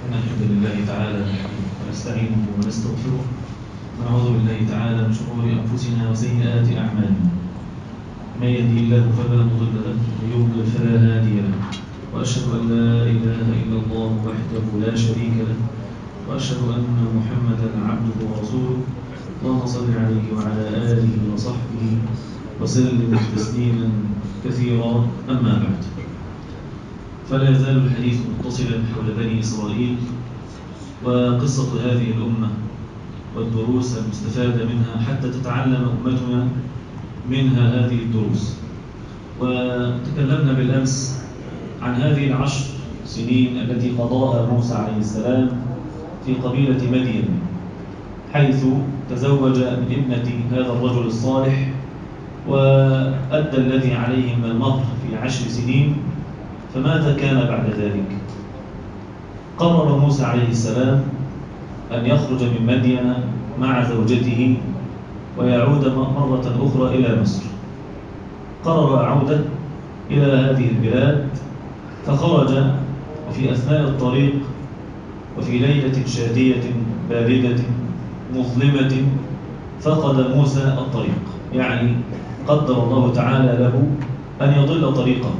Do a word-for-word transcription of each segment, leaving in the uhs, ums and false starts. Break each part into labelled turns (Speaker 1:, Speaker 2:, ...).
Speaker 1: إن الحمد لله تعالى ونستعينه ونستغفره ونعوذ بالله تعالى من شرور أنفسنا وسيئات أعمالنا. من يهدي الله فلا مضل له ومن يضلل فلا هادي له، وأشهد أن لا إله إلا الله وحده لا شريك له، وأشهد أن محمدا عبده ورسوله. اللهم صل عليه وعلى آله وصحبه وسلم تسليما كثيرا. أما بعد، فلا يزال الحديث متصلا حول بني إسرائيل وقصة هذه الأمة والدروس المستفادة منها حتى تتعلم أمتنا منها هذه الدروس. وتكلمنا بالأمس عن هذه العشر سنين التي قضاها موسى عليه السلام في قبيلة مدين، حيث تزوج من ابنة هذا الرجل الصالح وأدى الذي عليه من المهر في عشر سنين. فماذا كان بعد ذلك؟ قرر موسى عليه السلام أن يخرج من مدين مع زوجته ويعود مرة أخرى إلى مصر. قرر عودة إلى هذه البلاد، فخرج وفي أثناء الطريق وفي ليلة شادية باردة مظلمة فقد موسى الطريق، يعني قدر الله تعالى له أن يضل طريقه،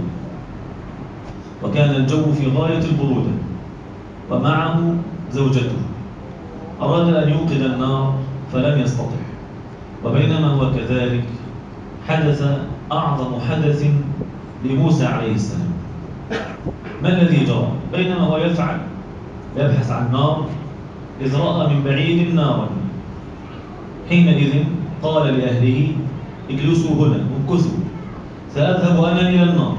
Speaker 1: وكان الجو في غاية البرودة ومعه زوجته. أراد أن يوقد النار فلم يستطع، وبينما هو كذلك حدث أعظم حدث لموسى عليه السلام. ما الذي جرى؟ بينما هو يفعل يبحث عن نار إذ رأى من بعيد نارا. حينئذ قال لأهله: اجلسوا هنا وامكثوا، سأذهب أنا إلى النار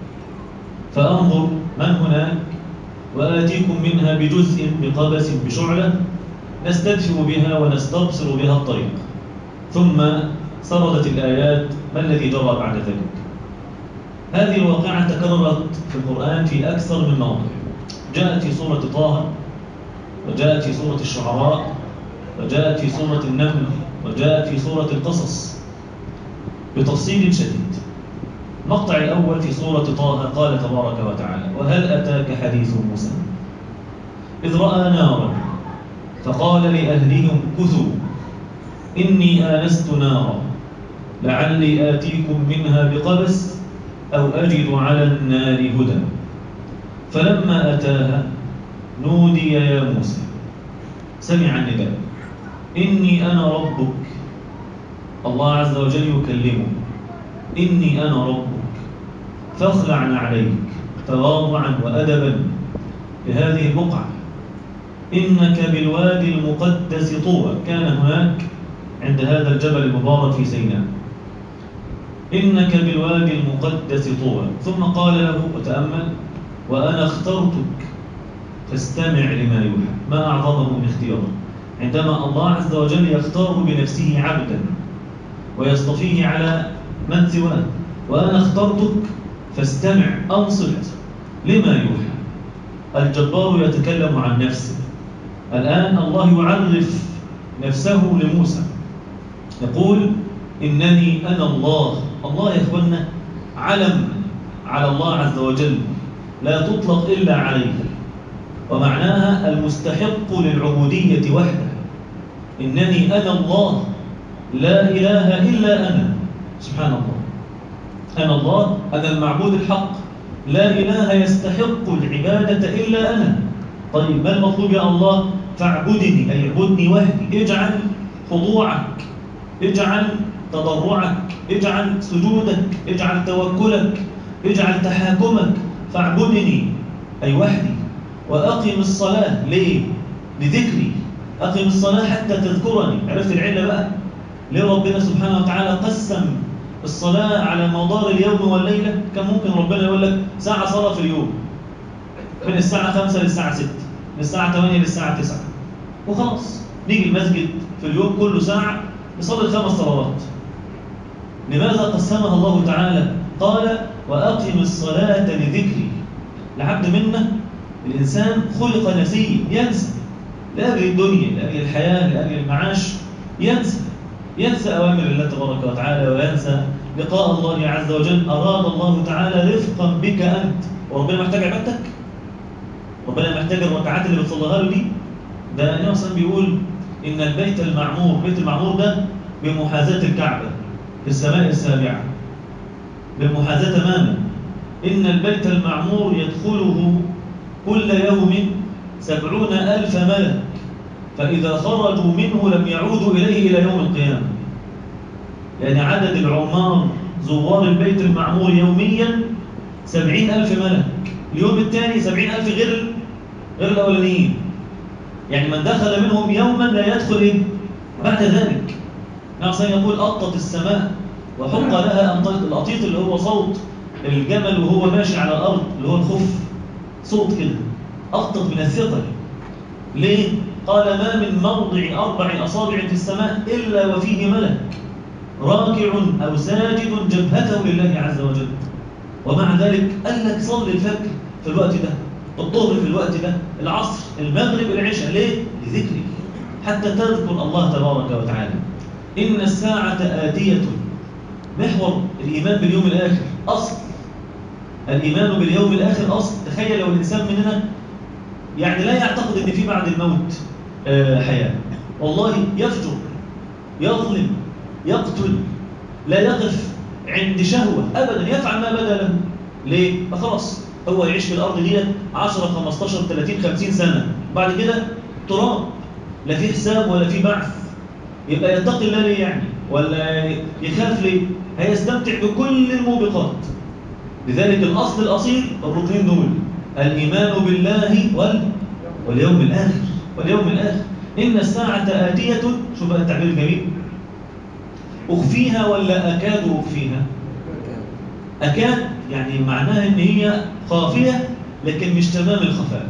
Speaker 1: فأنظر من هناك وآتيكم منها بجزء بقبس بشعلة نستدفئ بها ونستبصر بها الطريق. ثم سردت الآيات ما الذي جرى بعد ذلك. هذه الواقعة تكررت في القرآن في أكثر من موضع، جاءت في سورة طه، وجاءت في سورة الشعراء، وجاءت في سورة النمل، وجاءت في سورة القصص بتفصيل شديد. المقطع الأول في سورة طه قال تبارك وتعالى: وهل أتاك حديث موسى إذ رأى نارا فقال لأهلهم كثوا إني آنست نارا لعلي آتيكم منها بقبس أو أجد على النار هدى فلما أتاها نودي يا موسى. سمع النداء: إني أنا ربك. الله عز وجل يكلمه: إني أنا ربك فاخلع عليك، تواضعا وأدبا لهذه البقعة. إنك بالوادي المقدس طوى، كان هناك عند هذا الجبل المبارك في سيناء. إنك بالوادي المقدس طوى. ثم قال له وتأمل: وأنا اخترتك فاستمع لما يوحى. ما أعظمه من اختياره، عندما الله عز وجل يختار بنفسه عبدا ويصطفيه على من سواه. وأنا اخترتك فاستمع، أنصت لما يوحى. الجبار يتكلم عن نفسه. الآن الله يعرف نفسه لموسى، يقول: إنني أنا الله. الله يا إخوانا علم على الله عز وجل لا تطلق إلا عليه، ومعناها المستحق للعبودية وحده. إنني أنا الله لا إله إلا أنا. سبحان الله، أنا الله، أنا المعبود الحق، لا إله يستحق العبادة إلا أنا. طيب ما المطلوب يا الله؟ فاعبدني، أي اعبدني وحدي. اجعل خضوعك، اجعل تضرعك، اجعل سجودك، اجعل توكلك، اجعل تحاكمك، فاعبدني أي وحدي. وأقم الصلاة، ليه؟ لذكري. أقم الصلاة حتى تذكرني. عرفت العلة بقى؟ ليه ربنا سبحانه وتعالى قسم الصلاة على مدار اليوم والليلة؟ كان ممكن ربنا يقول لك ساعة صلاة في اليوم، من الساعة خمسة للساعة ستة، من الساعة ثمانية للساعة تسعة، وخلاص نيجي المسجد في اليوم كله ساعة نصلي الخمس صلوات. لماذا قسمها الله تعالى؟ قال: وأقم الصلاة لذكري. العبد منا الإنسان خلق نسيا، ينسى لأجل الدنيا، لأجل الحياة، لأجل المعاش، ينسى ينسى أوامر الله تبارك وتعالى، وينسى لقاء الله عز وجل. أراد الله تعالى رفقا بك أنت، وربنا محتاج عبادتك؟ ربنا محتاج الركعات اللي بتصليها له دي؟ ده النبي صلى الله عليه وسلم بيقول إن البيت المعمور، بيت المعمور ده بمحاذاة الكعبة في السماء السابعة، بالمحاذاة تماما. إن البيت المعمور يدخله كل يوم سبعون ألف ملك، فإذا خرجوا منه لم يعودوا إليه إلى يوم القيامة. يعني عدد العمار زوار البيت المعمور يوميا سبعين ألف ملك، اليوم الثاني سبعين ألف غير غير الأولانيين. يعني من دخل منهم يوما لا يدخل إيه؟ بعد ذلك. نعم يقول أطت السماء وحق لها أن تطير. الأطيط اللي هو صوت الجمل وهو ماشي على الأرض، اللي هو الخف، صوت كده أطت من الثقل. ليه؟ قال ما من موضع أربع أصابع في السماء إلا وفيه ملك راكع أو ساجد جبهته لله عز وجل. ومع ذلك قال لك صلي الفجر في الوقت ده، الظهر في الوقت ده، العصر، المغرب، العشاء. ليه؟ لذكرك، حتى تذكر الله تبارك وتعالى. إن الساعة آتية. محور الإيمان باليوم الآخر أصل. الإيمان باليوم الآخر أصل. تخيل لو الإنسان مننا يعني لا يعتقد أن في بعد الموت حياة، والله يفجر، يظلم، يقتل، لا يقف عند شهوة أبدا، يفعل ما بدا له. ليه؟ فخلاص هو يعيش في الأرض دي عشرة خمستاشر ثلاثين خمسين سنة، بعد كده تراب، لا في حساب ولا في بعث. يبقى يتقي الله ليه يعني؟ ولا يخاف ليه؟ هيستمتع بكل الموبقات. لذلك الأصل الأصيل الركنين دول: الإيمان بالله وال... واليوم الآخر. واليوم الآخر. إن الساعة آتية. شوف بقى التعبير الجميل: أخفيها ولا أكاد أخفيها؟ أكاد يعني معناها إن هي خافية لكن مش تمام الخفاء.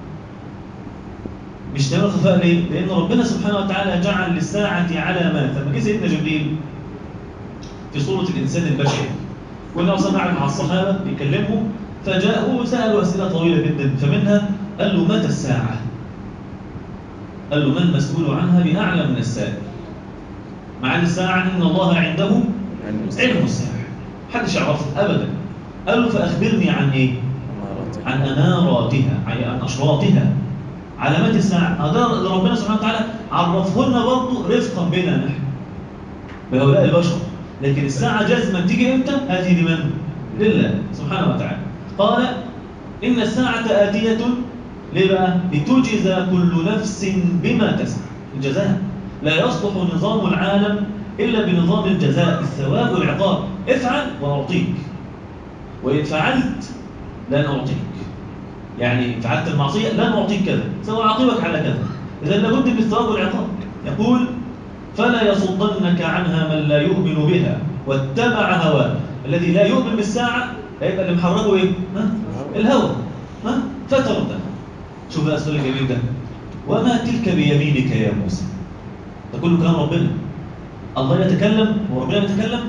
Speaker 1: مش تمام الخفاء ليه؟ لأن ربنا سبحانه وتعالى جعل للساعة علامات. لما جه سيدنا جبريل في صورة الإنسان البشري والنبي صلى الله عليه وسلم مع الصحابة بيكلمه، فجاءه سألوا أسئلة طويلة جدا، فمنها قال له متى الساعة؟ قال له ما المسؤول عنها بأعلم من السائل. مع الساعة إن الله عنده علم الساعة، محدش يعرفها أبدا. قال له فأخبرني عن إيه؟ عن أماراتها، عن أشراطها، علامات الساعة. هذا ربنا سبحانه وتعالى عرفهن برضه رفقا بنا نحن بهؤلاء البشر. لكن الساعة جزما تيجي إمتى؟ هذه لمن؟ لله سبحانه وتعالى. قال إن الساعة آتية. ليه بقى؟ لتجزى كل نفس بما تسعى. الجزاء. لا يصلح نظام العالم إلا بنظام الجزاء، الثواب والعقاب. افعل وأعطيك، وإن فعلت لن أعطيك. يعني فعلت المعصية لن أعطيك كذا، سأعاقبك على كذا. إذا لابد من الثواب والعقاب. يقول فلا يصدنك عنها من لا يؤمن بها واتبع هواه. الذي لا يؤمن بالساعة هيبقى اللي محركه إيه؟ ها؟ الهوى. ها؟ فترة. شوف بقى السؤال الجميل ده: وما تلك بيمينك يا موسى؟ ده كله كلام ربنا. الله يتكلم وربنا يتكلم؟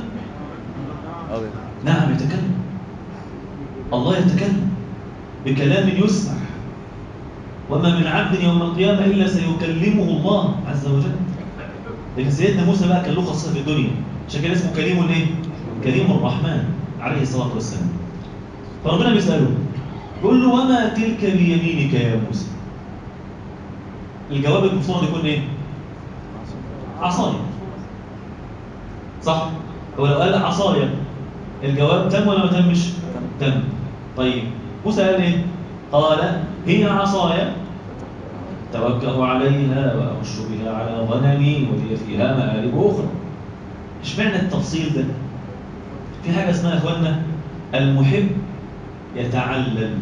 Speaker 1: نعم يتكلم. الله يتكلم بكلام يسمع. وما من عبد يوم القيامة إلا سيكلمه الله عز وجل. لكن سيدنا موسى بقى كان له خاصة في الدنيا، عشان كده اسمه كريم الايه؟ كريم الرحمن عليه الصلاة والسلام. فربنا بيسأله بيقول له وما تلك بيمينك يا موسى؟ الجواب المفترض يكون ايه؟ عصايا. صح؟ هو لو قال عصايا الجواب تم ولا ما تمش؟ تم. طيب موسى قال ايه؟ قال هي عصايا توكل عليها وأمش بها على غنمي ولي فيها مآرب أخرى. اشمعنى التفصيل ده؟ في حاجة اسمها يا اخوانا المحب يتعلل.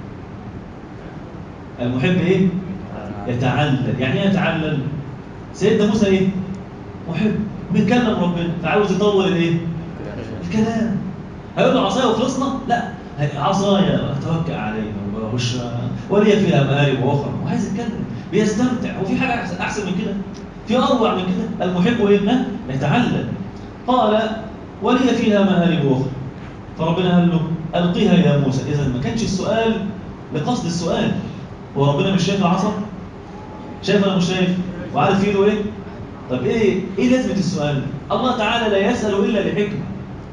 Speaker 1: المحب ايه؟ يتعلل. يعني ايه يتعلل؟ سيدنا موسى ايه؟ محب بيتكلم ربنا فعاوز يطول الايه؟ الكلام. هيقول له عصايا وخلصنا؟ لا، عصايا اتوكل عليها وبهش ولي فيها مآرب أخرى، وعايز يتكلم بيستمتع. وفي حاجة أحسن من كده؟ في أروع من كده؟ المحب إيه؟ يتعلل. قال ولي فيها مآرب أخرى. فربنا قال له ألقيها يا موسى. إذا ما كانش السؤال لقصد السؤال. هو ربنا مش شايف العصا؟ شايف ولا مش شايف؟ وعارف في ايده ايه؟ طب ايه ايه لازمة السؤال؟ الله تعالى لا يسأل إلا لحكمة.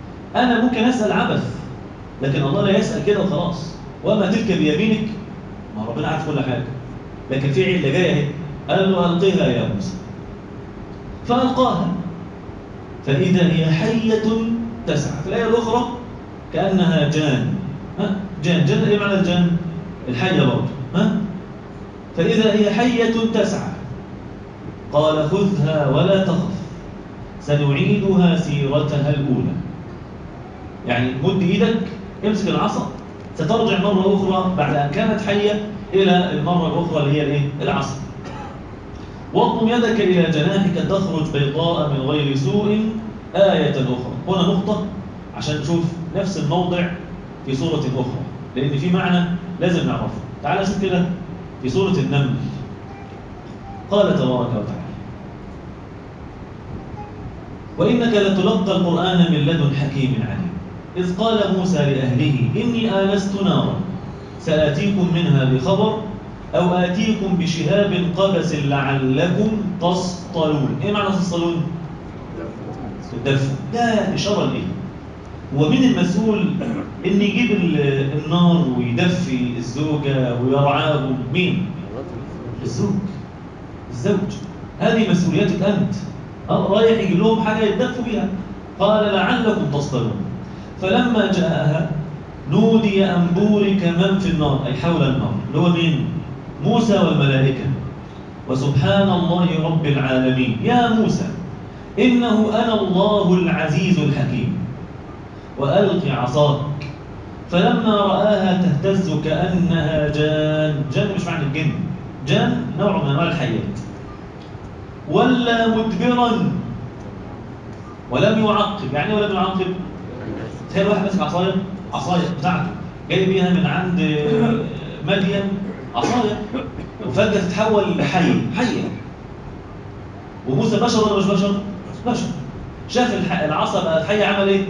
Speaker 1: أنا ممكن أسأل عبث، لكن الله لا يسأل كده وخلاص. وما تلك بيمينك ما ربنا عارف كل حاجة، لكن في علة جاية اهي، قال له ألقها يا موسى، فألقاها فإذا هي حية تسعى. في الآية الأخرى كأنها جان. ها؟ جان جان إيه معنى الجان؟ الحية برضه. ها؟ فإذا هي حية تسعى قال خذها ولا تخف سنعيدها سيرتها الأولى. يعني مد إيدك، امسك العصا، سترجع مرة أخرى بعد أن كانت حية إلى المرة الأخرى اللي هي الإيه؟ العصا. واضم يدك إلى جناحك تخرج بيضاء من غير سوء آية أخرى. هنا نقطة عشان نشوف نفس الموضع في سورة أخرى، لأن في معنى لازم نعرفه. تعال شوف كده في سورة النمل، قال تبارك وتعالى وإنك لتلقى القرآن من لدن حكيم عليم إذ قال موسى لأهله إني آنست نارا سآتيكم منها بخبر أو آتيكم بشهاب قبس لعلكم تصطلون. إيه معنى تصطلون؟ الدفع. ده إشارة لإيه؟ ومن المسؤول إن يجيب النار ويدفي الزوجة ويرعاهم؟ مين؟ الزوج، الزوج. هذه مسؤوليتك أنت. رايح يجيب لهم حاجة يدفوا بها. قال لعلكم تصطلون. فلما جاءها نودي أن بورك من في النار، أي حول النار، اللي هو مين؟ موسى والملائكة، وسبحان الله رب العالمين يا موسى إنه أنا الله العزيز الحكيم وألق عصاك فلما رآها تهتز كأنها جان. جان مش معنى الجن، جان نوع من أنواع الحيات. ولا مدبرا ولم يعقب. يعني ولم يعقب، تخيل واحد ماسك عصاية، عصاية بتاعته جاي بيها من عند مدين، عصاية، وفجأة تتحول لحي، حية. وموسى بشر ولا مش بشر؟ بشر. شاف العصا بقت حية، عمل ايه؟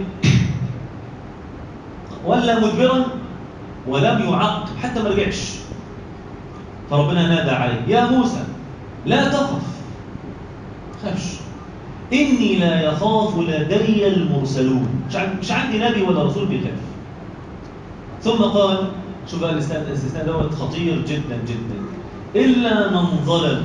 Speaker 1: ولا مدبرا ولم يعقب، حتى ما رجعش. فربنا نادى عليه يا موسى لا تخف، خافش، إني لا يخاف لدي المرسلون. مش عندي نبي ولا رسول بيخاف. ثم قال، شوف بقى الاستثناء دوت خطير جدا جدا، إلا من ظلم.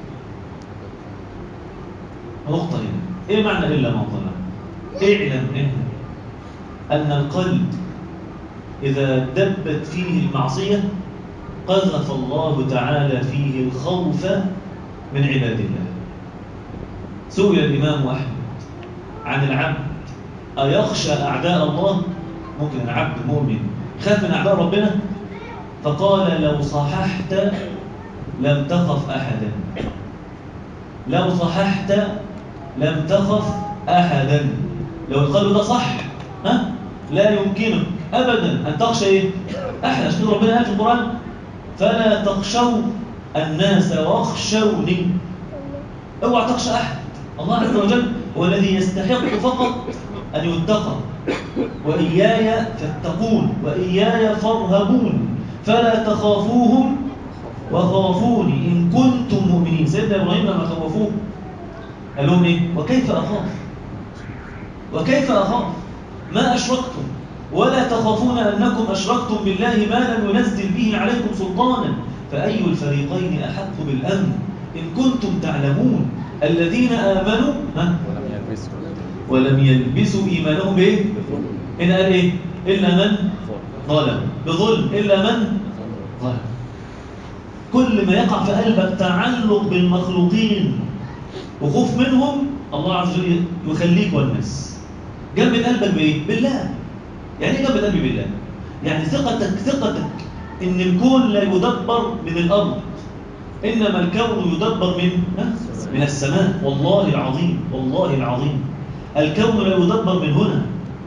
Speaker 1: نقطة هنا، إيه معنى إلا من ظلم؟ اعلم إن أن القلب إذا دبت فيه المعصية قذف الله تعالى فيه الخوف من عباد الله. سئل الإمام أحمد عن العبد أيخشى أعداء الله؟ ممكن العبد مؤمن خاف من أعداء ربنا؟ فقال لو صححت لم تخف أحدا، لو صححت لم تخف أحدا. لو القلب ده صح، ها؟ لا يمكنك أبدا أن تخشى إيه؟ أحد. عشان ربنا قال في القرآن فلا تخشوا الناس واخشوني. اوعى تخشى أحد. الله عز وجل هو الذي يستحق فقط أن يتقى، وإياي فاتقون وإياي فارهبون فلا تخافوهم وخافوني إن كنتم مؤمنين. سيدنا إبراهيم لما خوفوه قال لهم إيه؟ وكيف أخاف؟ وكيف أخاف؟ ما أشركتم ولا تخافون أنكم أشركتم بالله ما لم ينزل به عليكم سلطانا فأي الفريقين أحق بالأمن إن كنتم تعلمون الذين آمنوا ها؟ ولم يلبسوا إيمانهم بإيه؟ هنا قال إيه؟ إلا من ظلم، بظلم، إلا من ظلم. كل ما يقع في قلبك تعلق بالمخلوقين وخوف منهم، الله عز وجل يخليك والناس. جنب قلبك بإيه؟ بالله. يعني إيه جنب قلبي بالله؟ يعني ثقتك ثقتك إن الكون لا يدبر من الأرض، إنما الكون يدبر من من السماء. والله العظيم، والله العظيم الكون لا يدبر من هنا.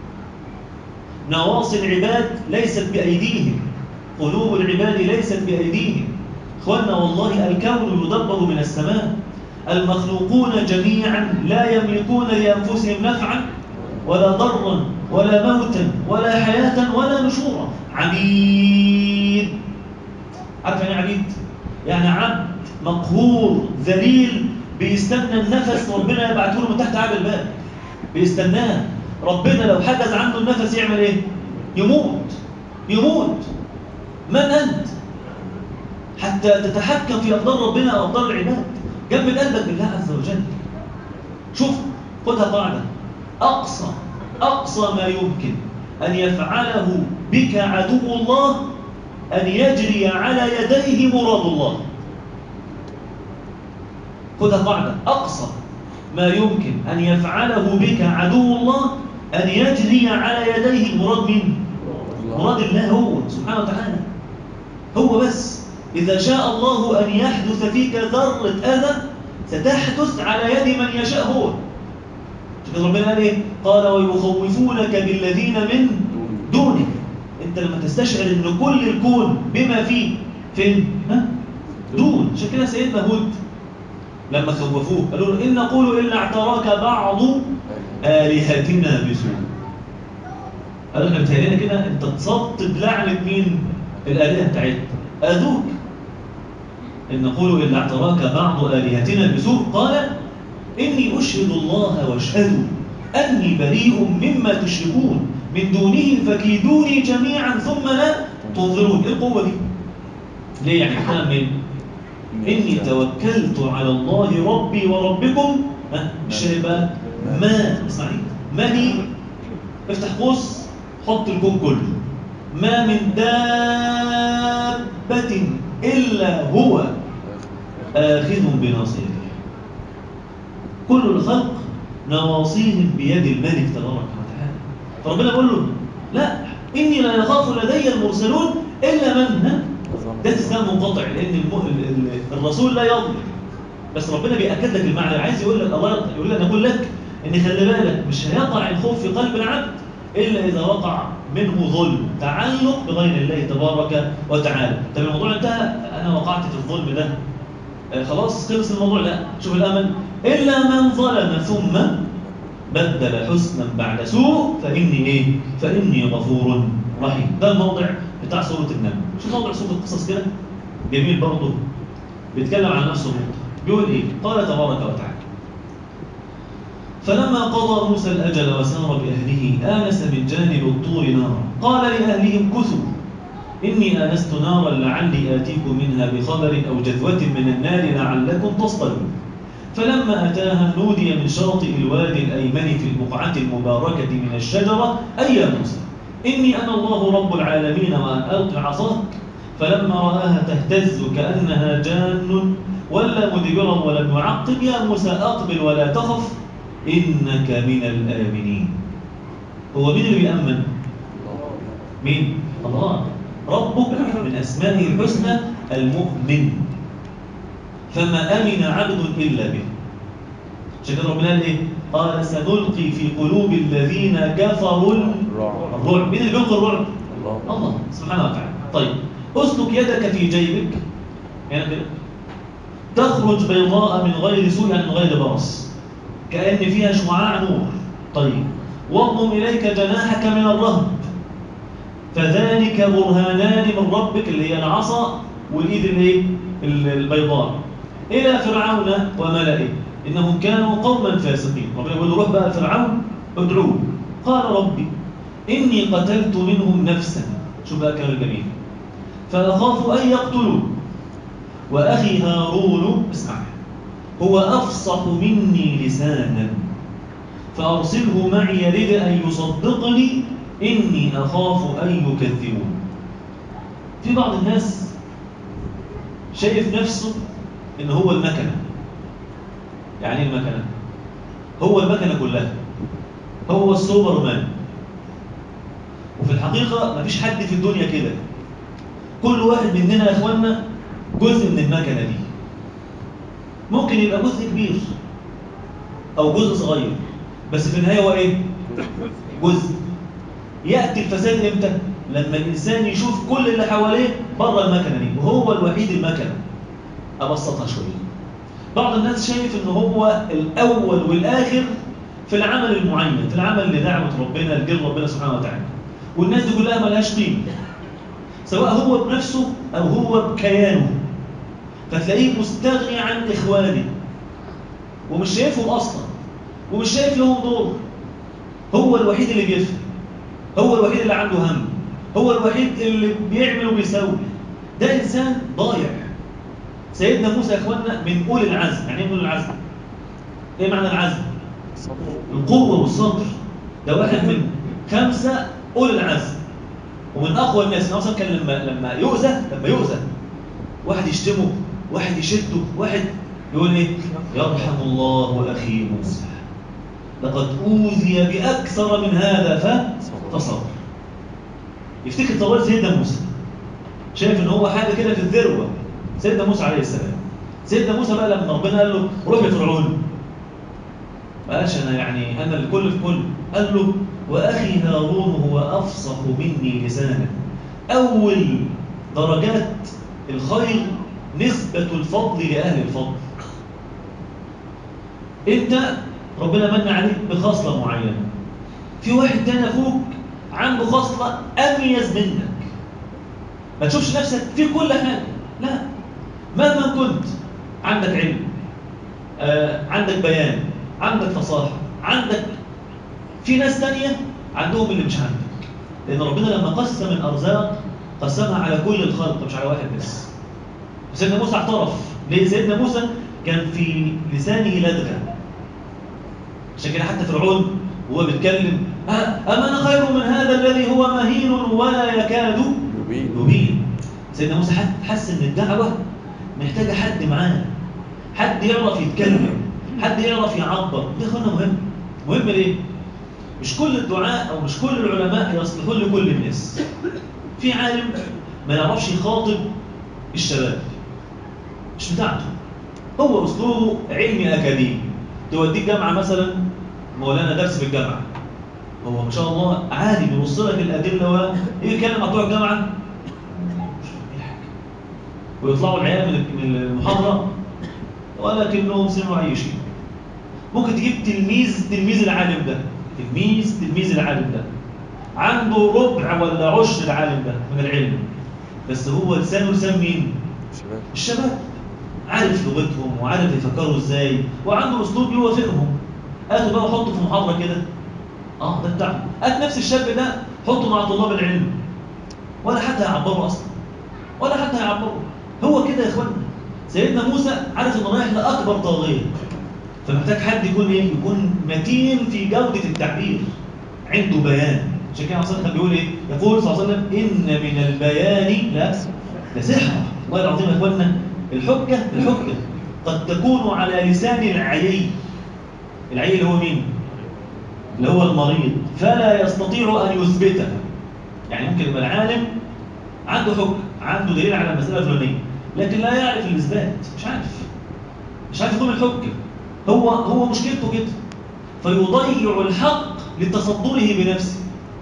Speaker 1: نواصي العباد ليست بأيديهم، قلوب العباد ليست بأيديهم. إخوانا والله الكون يدبر من السماء. المخلوقون جميعا لا يملكون لأنفسهم نفعا ولا ضرا ولا موتا ولا حياة ولا نشورا. عبيد. عارف يعني عبيد؟ يعني عبد مقهور ذليل بيستنى النفس ربنا يبعته له من تحت عاب الباب، بيستناه. ربنا لو حجز عنده النفس يعمل ايه؟ يموت، يموت. من أنت؟ حتى تتحكم في أقدار ربنا وأقدار العباد. جمد قلبك بالله عز وجل. شوف، خدها قاعدة: أقصى أقصى ما يمكن أن يفعله بك عدو الله أن يجري على يديه مراد الله. خدها قاعدة: أقصى ما يمكن أن يفعله بك عدو الله أن يجري على يديه مراد مين؟ مراد الله هو سبحانه وتعالى. هو بس إذا شاء الله أن يحدث فيك ذرة أذى ستحدث على يد من يشاء هو. شوف ربنا قال إيه؟ قال: ويخوفونك بالذين من دونك. أنت لما تستشعر أن كل الكون بما فيه فين؟ ها؟ دون. عشان كده سيدنا هود لما خوفوه قالوا له: إن نقول إلا اعتراك بعض آلهتنا بسوء. قالوا احنا بتهيألنا كده أنت تصدق لعنة مين؟ الآلهة بتاعتنا. أذوك. إن نقول إلا اعتراك بعض آلهتنا بسوء. قال: إني أشهد الله واشهدوا أني بريء مما تشركون من دونه فكيدوني جميعا ثم لا تنظرون. إيه القوة دي؟ ليه يعني كلام مين؟ إني توكلت على الله ربي وربكم. ها مش هيبقى ما اسمعني ما دي افتح قوس حط الكون كله. ما من دابة إلا هو آخذ بناصيته. كل الخلق نواصيهم بيد الملك تبارك وتعالى. فربنا يقول له: لا، إني لا يخاف لدي المرسلون إلا من ها ده استثناء منقطع، لأن الرسول لا يظلم. بس ربنا بيأكد لك المعنى، عايز يقول لك الله يقول لك نقول لك إن خلي بالك مش هيقع الخوف في قلب العبد إلا إذا وقع منه ظلم تعلق بغير الله تبارك وتعالى. طب الموضوع انتهى، أنا وقعت في الظلم ده آه خلاص خلص الموضوع. لا، شوف الأمل: إلا من ظلم ثم بدل حسنا بعد سوء فإني إيه؟ فإني غفور رحيم. ده الموضع بتاع سورة النمل. شوف موضع سورة القصص كده جميل برضه، بيتكلم عن نفسه النقطة. بيقول إيه؟ قال تبارك وتعالى: فلما قضى موسى الأجل وسار بأهله آنس من جانب الطور نارا قال لأهلهم كثوا إني آنست نارا لعلي آتيكم منها بخبر أو جذوة من النار لعلكم تصطلون. فلما أتاها نودي من شاطئ الوادي الأيمن في البقعة المباركة من الشجرة: أي يا موسى إني أنا الله رب العالمين وأن ألق عصاك. فلما رآها تهتز كأنها جان ولا مدبرا ولم يعقب: يا موسى أقبل ولا تخف إنك من الآمنين. هو مين اللي بيأمن؟ مين؟ الله. ربك من أسمائه الحسنى المؤمن، فما أمن عبد إلا به. عشان كده ربنا قال إيه؟ قال: سنلقي في قلوب الذين كفروا الرعب. مين اللي بيلقي الرعب؟ الله. الله سبحانه وتعالى. طيب، أسلك يدك في جيبك يعني كده تخرج بيضاء من غير سوء، يعني من غير برص، كأن فيها شعاع نور. طيب، واضم إليك جناحك من الرهب فذلك برهانان من ربك، اللي هي العصا والإيد الايه البيضاء، إلى فرعون وملئه إنهم كانوا قوما فاسقين. ربنا يقول له: روح بقى فرعون ادعوه. قال: ربي إني قتلت منهم نفسا. شوف بقى كلام جميل: فأخاف أن يقتلون وأخي هارون اسمع هو أفصح مني لسانا فأرسله معي يرد أن يصدقني إني أخاف أن يكذبون. في بعض الناس شايف نفسه إن هو المكنة. يعني المكنة هو المكنة كلها، هو السوبر مان. وفي الحقيقة مفيش حد في الدنيا كده. كل واحد مننا يا إخواننا جزء من المكنة دي. ممكن يبقى جزء كبير أو جزء صغير، بس في النهاية هو إيه؟ جزء. يأتي الفساد إمتى؟ لما الإنسان يشوف كل اللي حواليه بره المكنة دي وهو الوحيد المكنة. أبسطها شوية. بعض الناس شايف إن هو الأول والآخر في العمل المعين، في العمل لدعوة ربنا لدين ربنا سبحانه وتعالى، والناس دي كلها ما لهاش قيمة، سواء هو بنفسه أو هو بكيانه. فتلاقيه مستغني عن إخوانه ومش شايفهم أصلا ومش شايف لهم دور. هو الوحيد اللي بيفهم، هو الوحيد اللي عنده هم، هو الوحيد اللي بيعمل وبيسوي. ده إنسان ضايع. سيدنا موسى يا اخوانا من أولي العزم. يعني ايه من أولي العزم؟ ايه معنى العزم؟ القوة والصبر. ده واحد من خمسة أولي العزم ومن أقوى الناس. النبي كان لما لما يؤذى لما يؤذى واحد يشتمه، واحد يشده، واحد يقول ايه؟ يرحم الله أخي موسى لقد أوذي بأكثر من هذا فصبر. يفتكر طوال سيدنا موسى، شايف ان هو حاجه كده في الذروه. سيدنا موسى عليه السلام، سيدنا موسى بقى لما ربنا قال له روح لفرعون، ما قالش انا يعني انا الكل في كل، قال له واخي هارون هو افصح مني لسانا. اول درجات الخير نسبه الفضل لاهل الفضل. انت ربنا من عليك بخصله معينه، في واحد تاني اخوك عنده خصله اميز منك. ما تشوفش نفسك في كل حاجه، لا، مهما كنت عندك علم، آه، عندك بيان، عندك فصاحه، عندك في ناس تانية عندهم اللي مش عندك. لان ربنا لما قسم الارزاق قسمها على كل الخلق مش على واحد بس. سيدنا موسى اعترف. ليه؟ سيدنا موسى كان في لسانه لدغه. عشان كده حتى فرعون وهو بيتكلم أما أنا خير من هذا الذي هو مهين ولا يكاد يبين. سيدنا موسى حس إن الدعوة محتاجة حد معاه، حد يعرف يتكلم، حد يعرف يعبر. ده خلنا مهم. مهم ليه؟ مش كل الدعاء أو مش كل العلماء يصلحون لكل الناس. في عالم ما يعرفش يخاطب الشباب، مش بتاعته، هو أسلوبه علمي أكاديمي. توديك جامعة مثلا، مولانا درس في الجامعة، هو ما شاء الله عالي بيوصل لك الأدلة ويجي يتكلم مع بتوع الجامعة ويطلعوا العيال من المحاضرة ولكنهم سمعوا أي شيء. ممكن تجيب تلميذ تلميذ العالم ده، تلميذ تلميذ العالم ده عنده ربع ولا عشر العالم ده من العلم، بس هو لسانه لسان مين؟ الشباب. الشباب عارف لغتهم وعارف يفكروا ازاي وعنده اسلوب يوافقهم. هاتوا بقى وحطه في محاضره كده، اه ده بتاعه. هات نفس الشاب ده حطه مع طلاب العلم ولا حتى هيعبره اصلا، ولا حتى هيعبره. هو كده يا اخوانا. سيدنا موسى عارف انه رايح لاكبر طاغيه، فمحتاج حد يكون ايه؟ يكون متين في جوده التعبير، عنده بيان. عشان كده الرسول كان بيقول ايه؟ يقول صلى الله عليه وسلم ان من البيان لا لسحر. والله العظيم يا اخوانا، الحجه الحجه قد تكون على لسان العيي. العيي اللي هو مين؟ اللي هو المريض، فلا يستطيع ان يثبتها. يعني ممكن يبقى العالم عنده حجه، عنده دليل على المساله الفلانيه، لكن لا يعرف الاثبات، مش عارف مش عارف يقوم الحجه. هو هو مشكلته كده، فيضيع الحق لتصدره بنفسه.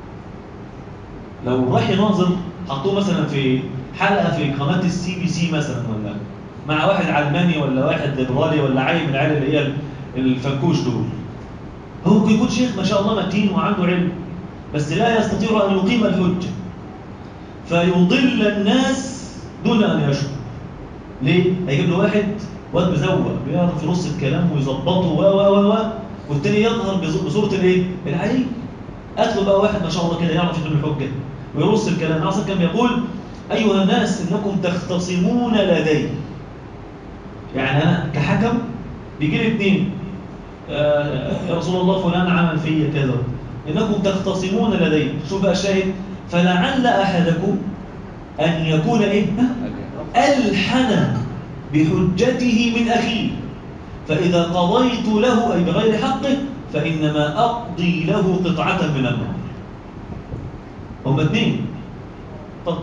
Speaker 1: لو راح يناظر حطوه مثلا في حلقه في قناه السي بي سي مثلا، ولا مع واحد علماني ولا واحد ليبرالي ولا عيل من العيال اللي هي الفنكوش دول، هو ممكن يكون شيخ ما شاء الله متين وعنده علم، بس لا يستطيع ان يقيم الحجه، فيضل الناس دون ان يشعر. ليه؟ هيجيب له واحد واد مزوق بيعرف يرص الكلام ويظبطه و و و والتاني يظهر بصوره الايه؟ العلي. اطلب بقى واحد ما شاء الله كده يعرف يقيم الحجه ويرص الكلام. اصلا كان بيقول ايها الناس انكم تختصمون لدي. يعني انا كحكم بيجي لي اثنين، آه يا رسول الله فلان عمل فيا كذا، انكم تختصمون لدي. شوف بقى الشاهد، فلعل احدكم ان يكون ايه؟ الحن بحجته من اخيه، فاذا قضيت له اي بغير حقه فانما اقضي له قطعه من النار. هم اثنين. طب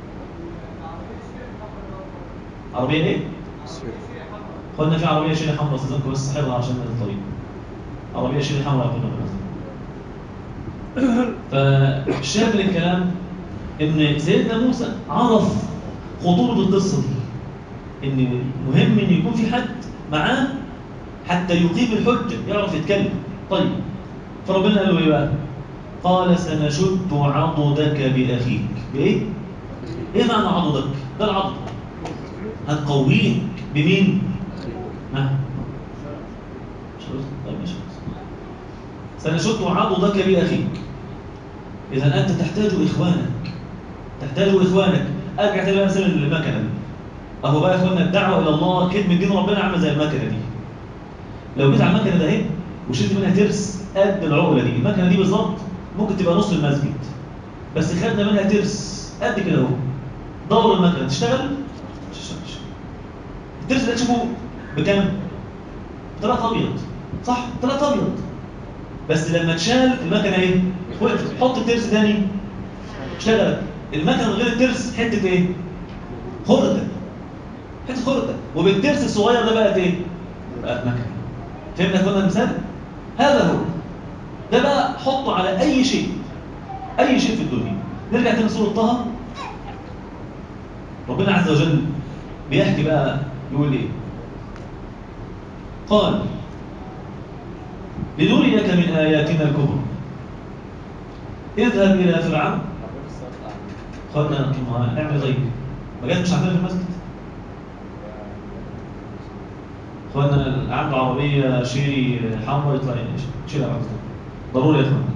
Speaker 1: عربيه ايه؟ قلنا في عربيه شيله حمراء، استاذنكم بس حفظها عشان الطريق. عربيه شيله حمراء قلنا بس. فالشاهد الكلام ان سيدنا موسى عرف خطوره القصه دي، ان مهم ان يكون في حد معاه حتى يقيم الحجه، يعرف يتكلم. طيب فربنا قال له ايه بقى؟ قال سنشد عضدك باخيك. بايه؟ ايه معنى عضدك؟ ده العضد. هنقويك بمين؟ ها؟ طيب ماشي. سنشد عضدك باخيك. اذا انت تحتاج اخوانك، تحتاج اخوانك. ارجع تاني مثلا للمكنه دي. اهو بقى يا اخوانا الدعوه الى الله خدمه دين ربنا عامله زي المكنه دي. لو جيت على المكنه ده اهي وشلت منها ترس قد العقله دي، المكنه دي بالظبط ممكن تبقى نص المسجد، بس خدنا منها ترس قد كده اهو. دور المكنه تشتغل؟ مش تشتغلش. الترس ده تشوفه بكام؟ طلعت ابيض، صح؟ طلعت ابيض. بس لما تشال المكنه ايه؟ وقفت. حط الترس تاني اشتغلت. المكنه من غير الترس حته ايه؟ خرده. حته خرده. وبالترس الصغير ده بقت ايه؟ بقت مكنه. فهمنا كنا المثال؟ هذا هو. ده بقى حطه على اي شيء، اي شيء في الدنيا. نرجع تاني لسوره طه. ربنا عز وجل بيحكي بقى يقول ايه؟ قال لنريك من آياتنا الكبرى اذهب إلى فرعون. قالنا نعمل غيب ما جاش مش عندنا في المسجد. اخوانا العمله العربيه شيري حمراء يطلع شيري عربي ضروري يا اخوانا.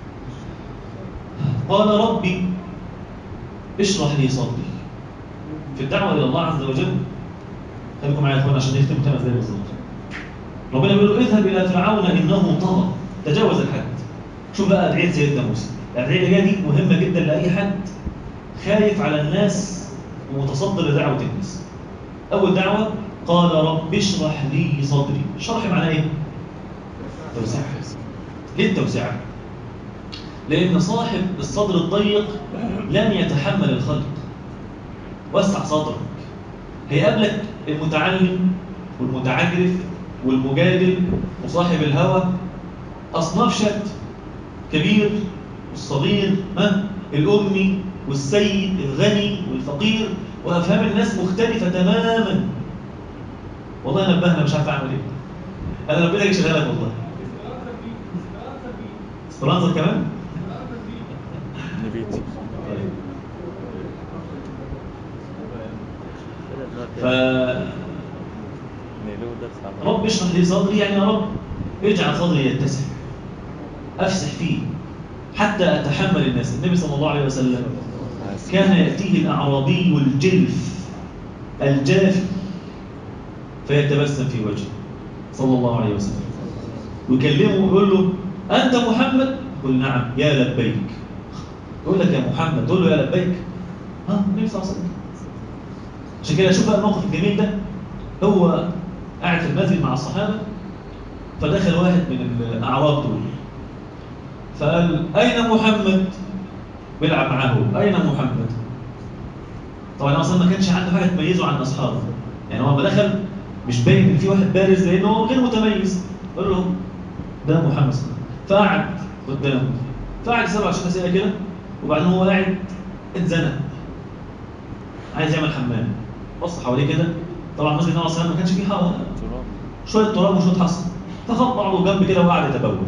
Speaker 1: قال ربي اشرح لي صدري. في الدعوه الى الله عز وجل خليكم معايا يا اخوانا عشان نختم خمس دقايق بالظبط. ربنا بيقول له اذهب الى فرعون انه طغى، تجاوز الحد. شوف بقى ادعيه سيدنا موسى. الادعيه اللي جايه دي مهمه جدا لاي حد خايف على الناس ومتصدر لدعوه الناس. اول دعوه قال رب اشرح لي صدري. شرح معناه ايه؟ توسعه. ليه التوسعه؟ لان صاحب الصدر الضيق لن يتحمل الخلق. وسع صدرك. هيقابلك المتعلم والمتعجرف والمجادل وصاحب الهوى، اصناف شتى، كبير والصغير، ها الامي والسيد، الغني والفقير، وافهام الناس مختلفه تماما. والله نبهنا مش عارف اعمل ايه. انا ربنا يشغلك والله. اسبرانزا كمان؟
Speaker 2: نبيتي.
Speaker 1: ف رب اشرح لي صدري، يعني يا رب اجعل صدري يتسع، افسح فيه حتى اتحمل الناس. النبي صلى الله عليه وسلم كان ياتيه الاعرابي الجلف الجافي فيتبسم في وجهه صلى الله عليه وسلم، ويكلمه ويقول له انت محمد؟ يقول نعم. يا لبيك. يقول لك يا محمد، تقول له يا لبيك. ها النبي صلى الله عليه وسلم. عشان كده شوف بقى الموقف الجميل ده. هو قاعد في المسجد مع الصحابه، فدخل واحد من الاعراب دول فقال اين محمد؟ بيلعب معاه. اين محمد؟ طبعا اصلا ما كانش عنده حاجه تميزه عن اصحابه، يعني هو لما دخل مش باين ان في واحد بارز لانه غير متميز. قال له ده محمد صلى الله عليه وسلم. فقعد قدامه، فقعد يسأله عشان اسئله كده، وبعدين هو قاعد اتزنق عايز يعمل حمام. بص حواليه كده، طبعا المسجد النبي صلى الله عليه وسلم ما كانش فيه حوالي شويه تراب وشويه حصى، فخد بعضه جنب كده وقعد يتبول.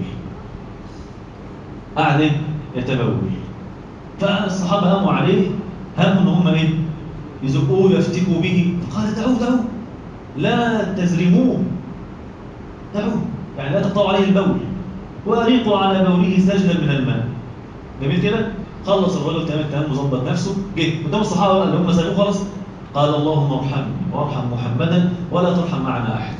Speaker 1: قعد ايه؟ يتبول. فالصحابه قاموا عليه، هموا ان هم ايه؟ يزقوه يفتكوا به. فقال دعوه دعوه لا تزرموه، دعوه يعني لا تقطعوا عليه البول، واريقوا على بوله سجلا من الماء. جميل كده؟ خلص الرجل تمام تمام مظبط نفسه، جه قدام الصحابه اللي هم سالوه خلاص، قال اللهم ارحمني وارحم محمدا ولا ترحم معنا احد.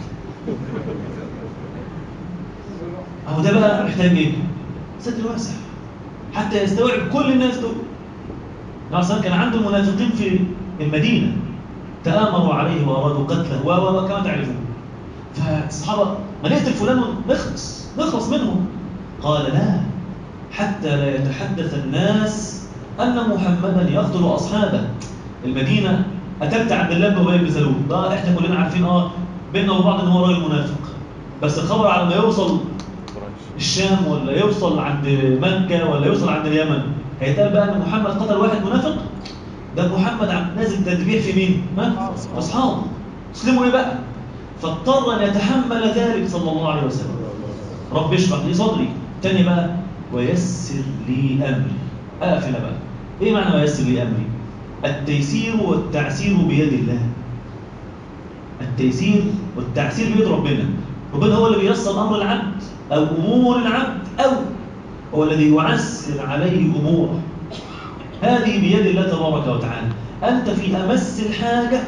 Speaker 1: اهو ده بقى محتاج ايه؟ صدر واسع حتى يستوعب كل الناس دول. النبي صلى الله عليه وسلم كان عنده المنافقين في المدينه تآمروا عليه وارادوا قتله و وكما تعرفون. فالصحابه ما نقتل فلان ونخلص نخلص منهم. قال لا، حتى لا يتحدث الناس ان محمدا يقتل اصحابه. المدينه قتلت عبد الله بن ابي بن سلول، ده احنا كلنا عارفين اه بيننا وبعض ان هو راجل منافق، بس الخبر على ما يوصل الشام ولا يوصل عند مكه ولا يوصل عند اليمن هيتقال بقى ان محمد قتل واحد منافق. ده محمد عم نازل تذبيح في مين؟ ها؟ اصحابه. تسلموا ايه بقى؟ فاضطر ان يتحمل ذلك صلى الله عليه وسلم. رب اشرح لي صدري. تاني بقى ويسر لي امري. اقفل بقى. ايه معنى ويسر لي امري؟ التيسير والتعسير بيد الله. التيسير والتعسير بيد ربنا. ربنا هو اللي بييسر امر العبد او امور العبد، او هو الذي يعسر عليه اموره. هذه بيد الله تبارك وتعالى. انت في امس الحاجه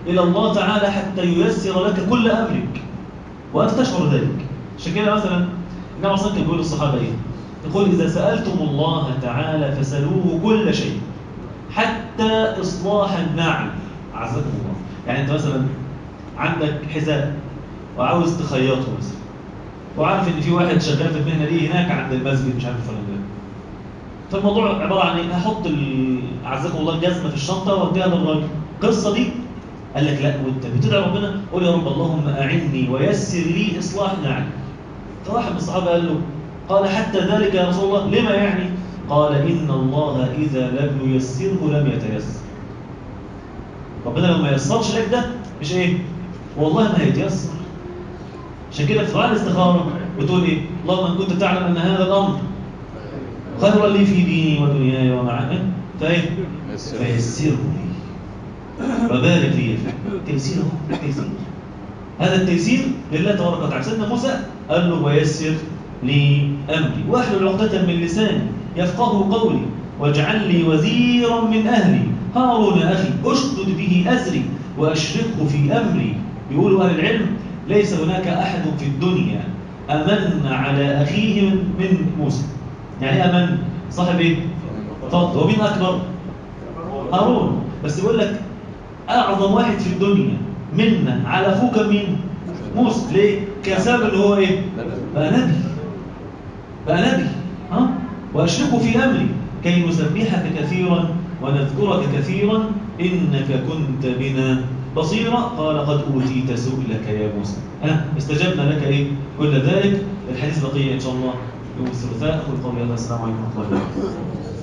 Speaker 1: إلى الله تعالى حتى ييسر لك كل أمرك وأنت تشعر ذلك. عشان كده مثلا النبي صلى الله عليه وسلم يقول للصحابة إيه؟ يقول إذا سألتم الله تعالى فسألوه كل شيء حتى إصلاح النعل. أعزكم الله. يعني أنت مثلا عندك حذاء وعاوز تخيطه مثلا، وعارف إن في واحد شغال في المهنة دي هناك عند المسجد مش عارف ولا لا. فالموضوع عبارة عن إيه؟ هحط أعزكم الله الجزمة في الشنطة وأديها للراجل. القصة دي قال لك لا، وأنت بتدعي ربنا قول يا رب اللهم أعني ويسر لي إصلاح نعل. فواحد من الصحابة قال له قال حتى ذلك يا رسول الله لما يعني؟ قال إن الله إذا لم ييسره لم يتيسر. ربنا لو ما يسرش لك ده مش إيه؟ والله ما هيتيسر. عشان كده في دعاء الاستخارة بتقول إيه؟ اللهم إن كنت تعلم أن هذا الأمر خيرا لي في ديني ودنياي ومعاني فإيه؟ فيسره لي وبارك لي فيه. تيسير اهو، تيسير. هذا التيسير لله تبارك وتعالى. سيدنا موسى قال له ويسر لي أمري واحلل عقدة من لساني يفقهوا قولي واجعل لي وزيرا من أهلي هارون أخي أشدد به أزري وأشركه في أمري. يقولوا أهل العلم ليس هناك أحد في الدنيا أمن على أخيه من موسى. يعني أمن صاحب إيه؟ فضل. ومين أكبر؟ هارون. بس يقول لك أعظم واحد في الدنيا منا على أخوك مين؟ موسى. ليه؟ كساب اللي هو إيه؟ بقى نبي، بقى نبي. ها؟ وأشركه في أمري كي نسبحك كثيرا ونذكرك كثيرا إنك كنت بنا بصيرا. قال قد أوتيت سؤلك يا موسى. ها؟ استجبنا لك إيه؟ كل ذلك. الحديث بقية إن شاء الله يوم الثلاثاء. أقول قولي هذا. السلام عليكم ورحمة الله وبركاته.